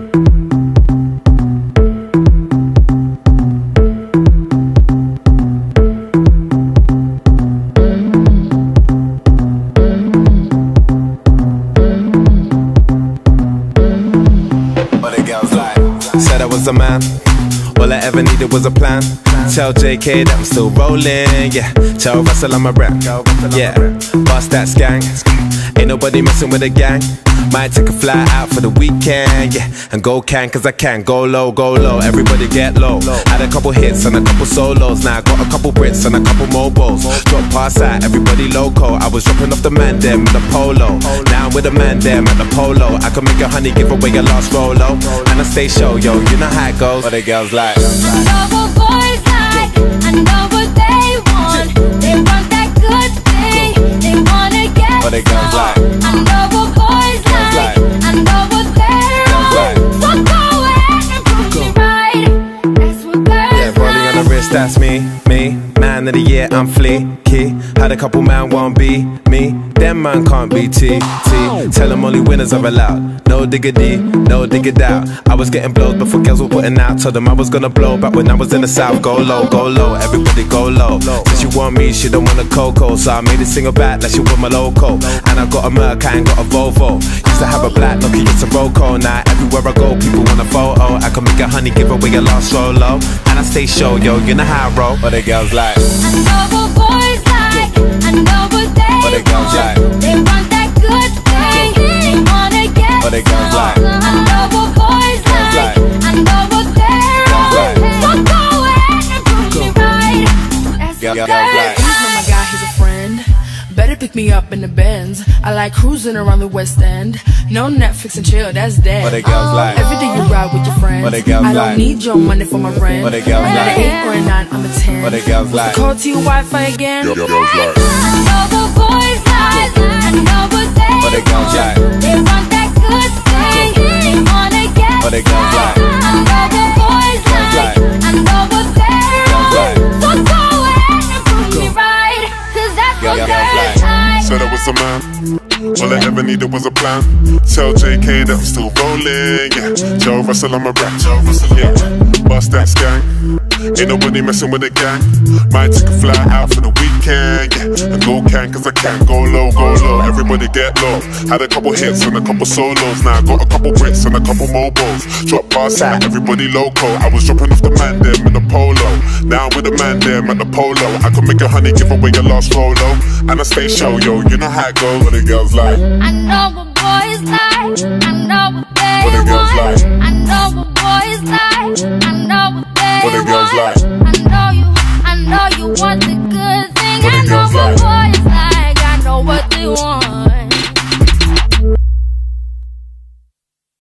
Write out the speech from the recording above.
Said I was a man, all I ever needed was a plan. Tell JK that I'm still rolling, yeah. Tell Russell I'm a rap, yeah. Bust that gang, ain't nobody messing with the gang. Might take a fly out for the weekend, yeah. And go cause I can, go low, everybody get low. Had a couple hits and a couple solos, now I got a couple Brits and a couple mobiles. Drop pass out, everybody loco. I was dropping off the man them with the polo. Now I'm with the man them at the polo. I can make a honey give away your last rolo. And I stay show, yo, you know how it goes. What the girls like? I know what boys like, I know what they want. They want that good thing, they wanna get what the girls like? I know what boys like, I know what they're on. So go ahead and prove me right. That's what girls yeah, rolling on the wrist, that's me. Man of the year, I'm fleeky. Had a couple man won't be me. Them man can't be T. Tell them only winners are allowed. No diggity, no diggity out. I was getting blows before girls were putting out. Told them I was gonna blow back when I was in the south. Go low, everybody go low. Since you want me, she don't want a cocoa. So I made a single back like she want my loco. And I got a Merc, I ain't got a Volvo. Used to have a black Nokia, it's a Roco. Now everywhere I go, people want a photo. I can make a honey, give away a last solo. And I stay show, yo, you know how I roll. What the girls like? I know what boys like, I know what they what the girls like? They want that good thing, they wanna get what the girls like? I know what boys like, I know what they're on. So go ahead and prove me right. That's what girls like. He's not my guy, he's a friend. Better pick me up in the Benz. I like cruising around the West End. No Netflix and chill, that's dead. What the girls like? Every day you ride with your friends. What the girls I don't like? need your money for my rent. What the girls I'm like? an 8 or a 9, I'm a 10. What the girls like? Call to your Wi-Fi again. I know what boys like, I know what they what the girls like? They want that good thing, they wanna get what the girls like? I know what boys like, I know what they're on. So go ahead and prove me right, cause that's what girls like. Said I was a man, all I ever needed was a plan. Tell JK that I'm still rolling, yeah. Joe Russell, I'm a rap, yeah. Bust that gang, ain't nobody messing with the gang. Might take a fly out for the weekend, yeah. And go cause I can, go low, everybody get low. Had a couple hits and a couple solos, now I got a couple Brits and a couple mobiles. Drop pass out, everybody loco. I was dropping off the man them in the polo. Now I'm with the man them at the polo. I can make a honey, give away your last rolo. And I stay show, yo, you know how it goes. What the girls like? I know what boys like, I know what they What the girls want. like? I know what boys like, I know what they What the girls want. like? I know you want the good thing. What the I know girls what like? boys like, I know what they want.